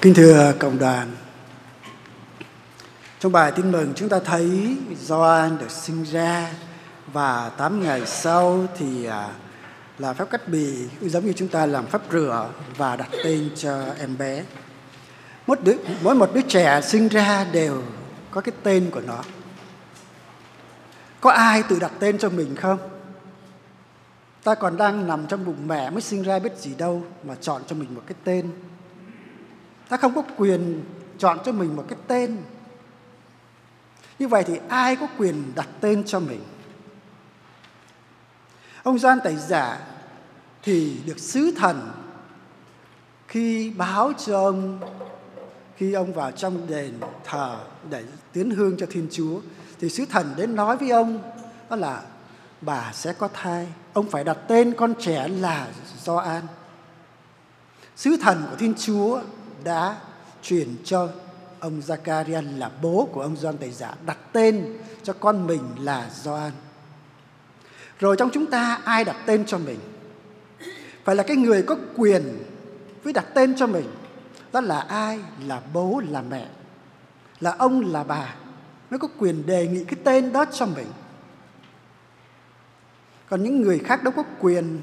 Kính thưa cộng đoàn, trong bài tin mừng chúng ta thấy Gioan được sinh ra và 8 ngày sau thì là phép cắt bì, giống như chúng ta làm phép rửa và đặt tên cho em bé. Mỗi một đứa trẻ sinh ra đều có cái tên của nó. Có ai tự đặt tên cho mình không? Ta còn đang nằm trong bụng mẹ mới sinh ra biết gì đâu mà chọn cho mình một cái tên. Ta không có quyền chọn cho mình một cái tên. Như vậy thì ai có quyền đặt tên cho mình? Ông Gioan Tẩy Giả thì được sứ thần khi báo cho ông, khi ông vào trong đền thờ để tiến hương cho Thiên Chúa, thì sứ thần đến nói với ông đó là bà sẽ có thai, ông phải đặt tên con trẻ là Gioan. Sứ thần của Thiên Chúa đã truyền cho ông Zachariah là bố của ông Gioan Tẩy Giả đặt tên cho con mình là Gioan. Rồi trong chúng ta ai đặt tên cho mình? Phải là cái người có quyền với đặt tên cho mình. Đó là ai? Là bố, là mẹ, là ông, là bà mới có quyền đề nghị cái tên đó cho mình. Còn những người khác đâu có quyền.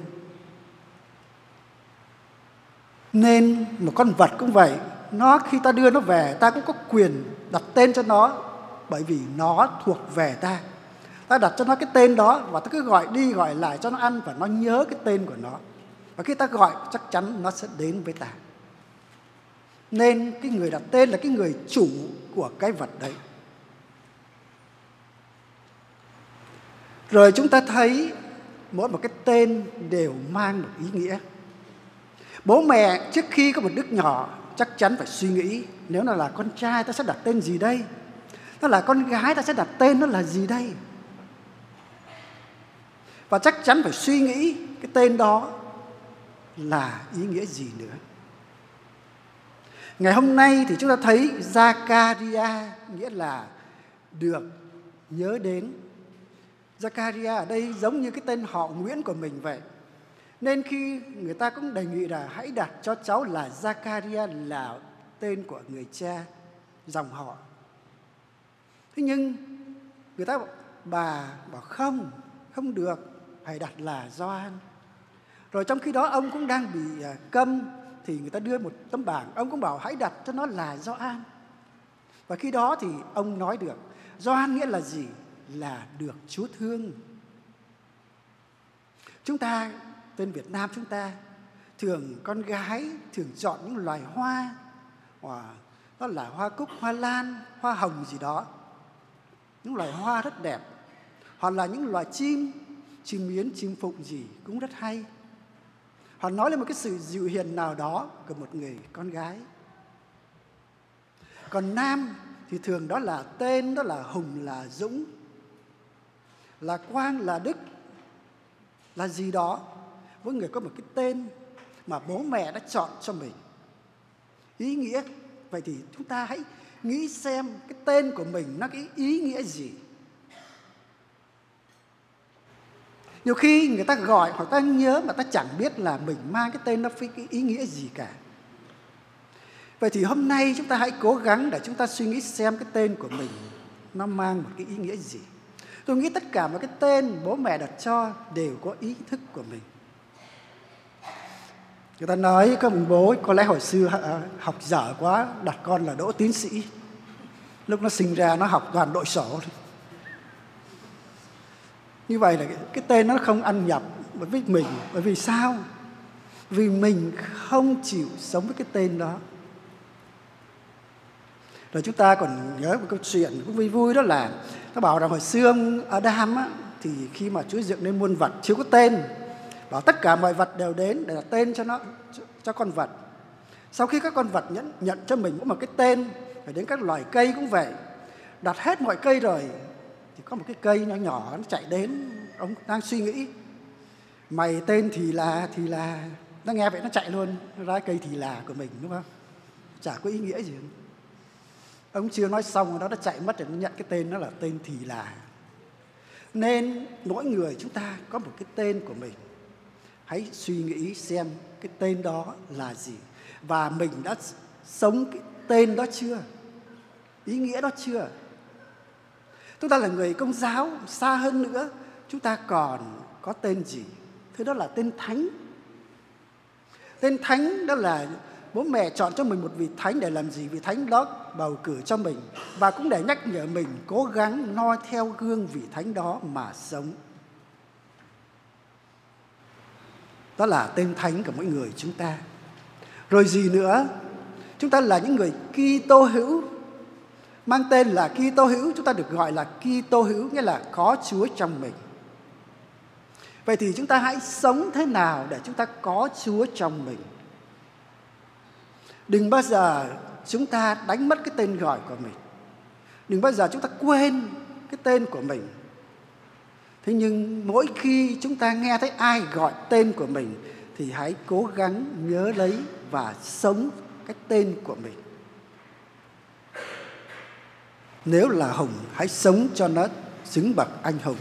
Nên một con vật cũng vậy, khi ta đưa nó về, ta cũng có quyền đặt tên cho nó, bởi vì nó thuộc về ta. Ta đặt cho nó cái tên đó và ta cứ gọi đi gọi lại cho nó ăn và nó nhớ cái tên của nó. Và khi ta gọi chắc chắn nó sẽ đến với ta. Nên cái người đặt tên là cái người chủ của cái vật đấy. Rồi chúng ta thấy mỗi một cái tên đều mang một ý nghĩa. Bố mẹ trước khi có một đứa nhỏ chắc chắn phải suy nghĩ, nếu nó là con trai ta sẽ đặt tên gì đây? Nó là con gái ta sẽ đặt tên nó là gì đây? Và chắc chắn phải suy nghĩ cái tên đó là ý nghĩa gì nữa. Ngày hôm nay thì chúng ta thấy Zachariah nghĩa là được nhớ đến. Zachariah ở đây giống như cái tên họ Nguyễn của mình vậy. Nên khi người ta cũng đề nghị là hãy đặt cho cháu là Zachariah, là tên của người cha dòng họ. Thế nhưng bà bảo không được, phải đặt là Gioan. Rồi trong khi đó ông cũng đang bị câm, thì người ta đưa một tấm bảng, ông cũng bảo hãy đặt cho nó là Gioan. Và khi đó thì ông nói được. Gioan nghĩa là gì? Là được Chúa thương. Chúng ta, tên Việt Nam chúng ta, thường con gái thường chọn những loài hoa, đó là hoa cúc, hoa lan, hoa hồng gì đó. Những loài hoa rất đẹp. Hoặc là những loài chim miến, chim phụng gì cũng rất hay. Họ nói lên một cái sự dịu hiền nào đó của một người con gái. Còn nam thì thường đó là tên, đó là Hùng, là Dũng, là Quang, là Đức, là gì đó. Mỗi người có một cái tên mà bố mẹ đã chọn cho mình. Ý nghĩa, vậy thì chúng ta hãy nghĩ xem cái tên của mình nó cái ý nghĩa gì. Nhiều khi người ta gọi hoặc ta nhớ mà ta chẳng biết là mình mang cái tên nó với cái ý nghĩa gì cả. Vậy thì hôm nay chúng ta hãy cố gắng để chúng ta suy nghĩ xem cái tên của mình nó mang một cái ý nghĩa gì. Tôi nghĩ tất cả mọi cái tên bố mẹ đặt cho đều có ý thức của mình. Người ta nói có một bố có lẽ hồi xưa học dở quá, đặt con là Đỗ Tiến Sĩ. Lúc nó sinh ra nó học toàn đội sổ. Như vậy là cái tên nó không ăn nhập với mình. Bởi vì sao? Vì mình không chịu sống với cái tên đó. Rồi chúng ta còn nhớ một câu chuyện cũng vui vui, đó là nó bảo rằng hồi xưa ông Adam á, thì khi mà Chúa dựng nên muôn vật chưa có tên, bảo tất cả mọi vật đều đến để đặt tên cho con vật. Sau khi các con vật nhận cho mình cũng một cái tên, phải đến các loài cây cũng vậy. Đặt hết mọi cây rồi thì có một cái cây nhỏ nhỏ nó chạy đến, ông đang suy nghĩ mày tên thì là nó nghe vậy nó chạy luôn, nó ra cây thì là của mình, đúng không? Chả có ý nghĩa gì. Ông chưa nói xong nó đã chạy mất rồi, nó nhận cái tên nó là tên thì là. Nên mỗi người chúng ta có một cái tên của mình. Hãy suy nghĩ xem cái tên đó là gì. Và mình đã sống cái tên đó chưa? Ý nghĩa đó chưa? Chúng ta là người Công giáo, xa hơn nữa, chúng ta còn có tên gì? Thứ đó là tên Thánh. Tên Thánh đó là bố mẹ chọn cho mình một vị Thánh để làm gì? Vị Thánh đó bầu cử cho mình và cũng để nhắc nhở mình cố gắng noi theo gương vị Thánh đó mà sống. Đó là tên Thánh của mỗi người chúng ta. Rồi gì nữa? Chúng ta là những người Kitô hữu. Mang tên là Kitô hữu, chúng ta được gọi là Kitô hữu, nghĩa là có Chúa trong mình. Vậy thì chúng ta hãy sống thế nào để chúng ta có Chúa trong mình? Đừng bao giờ chúng ta đánh mất cái tên gọi của mình. Đừng bao giờ chúng ta quên cái tên của mình. Thế nhưng mỗi khi chúng ta nghe thấy ai gọi tên của mình thì hãy cố gắng nhớ lấy và sống cái tên của mình. Nếu là Hùng, hãy sống cho nó xứng bậc anh hùng.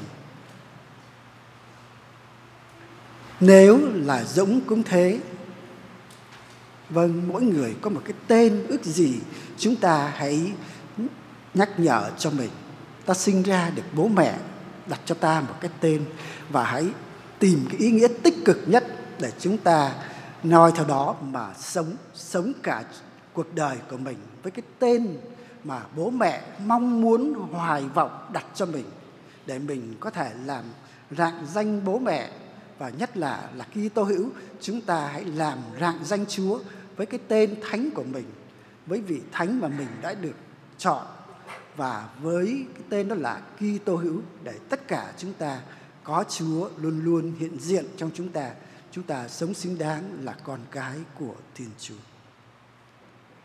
Nếu là Dũng cũng thế. Vâng, mỗi người có một cái tên ước gì chúng ta hãy nhắc nhở cho mình. Ta sinh ra được bố mẹ đặt cho ta một cái tên và hãy tìm cái ý nghĩa tích cực nhất để chúng ta noi theo đó mà sống cả cuộc đời của mình với cái tên mà bố mẹ mong muốn hoài vọng đặt cho mình, để mình có thể làm rạng danh bố mẹ. Và nhất là Kitô hữu, chúng ta hãy làm rạng danh Chúa với cái tên Thánh của mình, với vị Thánh mà mình đã được chọn, và với cái tên đó là Kitô hữu, để tất cả chúng ta có Chúa luôn luôn hiện diện trong chúng ta sống xứng đáng là con cái của Thiên Chúa.